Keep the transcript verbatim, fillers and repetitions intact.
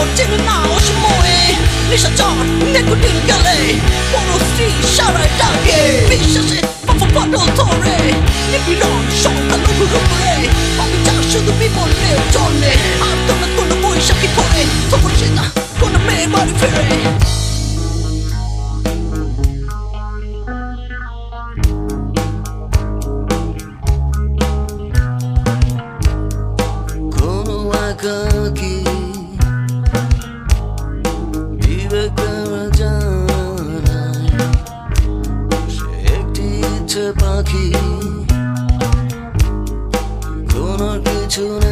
চেনে না অসময়ে নিশাচর নেকুটির গেলে বড় স্ত্রী সারায় ডাকে বিশ্বাসে পাপা পাটল ধরে নিপীড়ন সংখ্যালঘুর উপরে অবিচার শুধু বিপন্নের জন্যে আর তো না কোনো বৈশাখী পরে তখন সে না কোনো মেয়ের বাড়ি ফেরে একাকী বিবেকের জানায় সে একটি ইচ্ছে পাখি কোনো কিছু